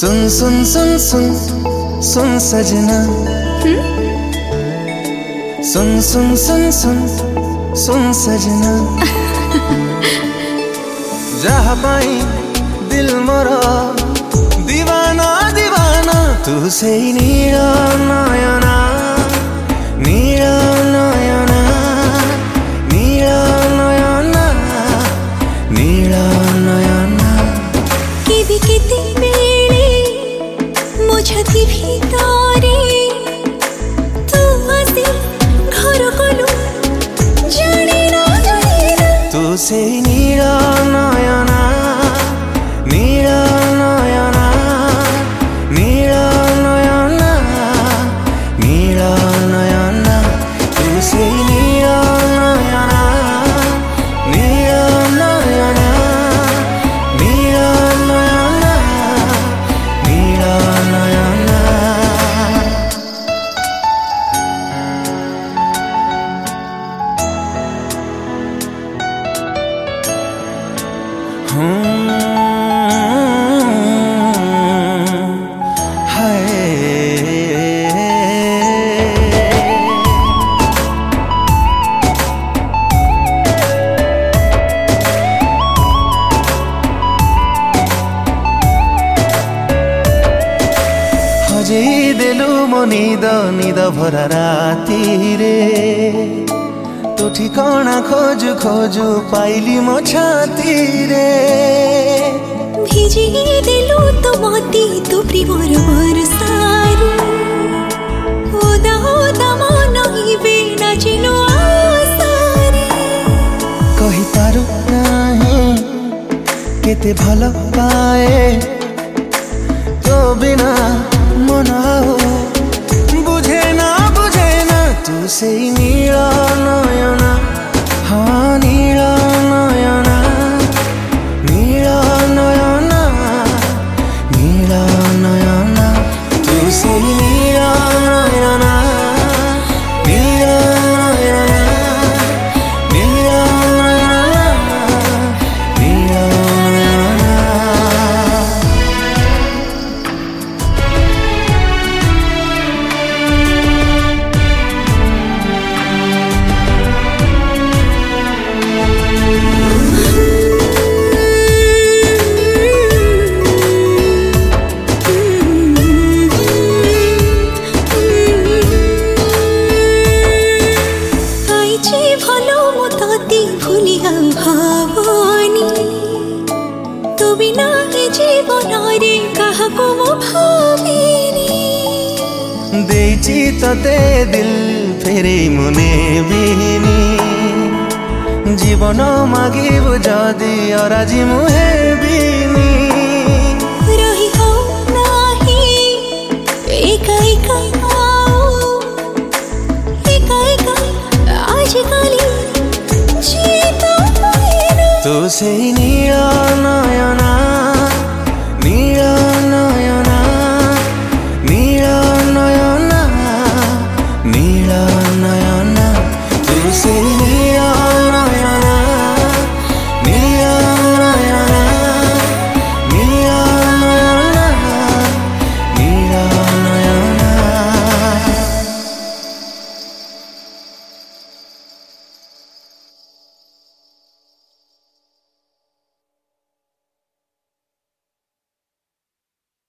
सुन सुन सुन सुन सुन सजना, सुन सुन सुन सुन सुन सजना। जहाँ पाई दिल मोरा दीवाना दीवाना, तू से नीला नयना नीला नयना नीला नयना नीला नयना। केबे केते बेले मो छाती भितरे तू आसी घर गलु जाने ना तू से नीला नयना नीला नयना नीला नयना नीला नयना। तू से नीला नयना नीला नयना नीला नयना नीला नयना। हजेई देलु मो निद निद भरा राती रे, तो ठिकाना खोजु खोजु पाइली मो छाती रे। भिजी देलु तो मती तू प्रेमर बरसारू, ओदा ओदा मन हिबे नाचिनु आसारे। कहि पारु नाही केते भल पाए तो बिना मन आओ बुझे ना तू से नीला नयना हाँ नीला नयना नीला नयना नीला नयना। तू से नीला नयना नीला नयना नीला नयना नीला नयना। भावनी तू बिना जीवन रे काहको मो भाविनी। देइची तते दिल फेरे मुने बिनी, जीवन मागिबु जदि अराजी मुहे बिनी। रही हो नाही एका एका आओ एका एका आज काली जीता तू से नीला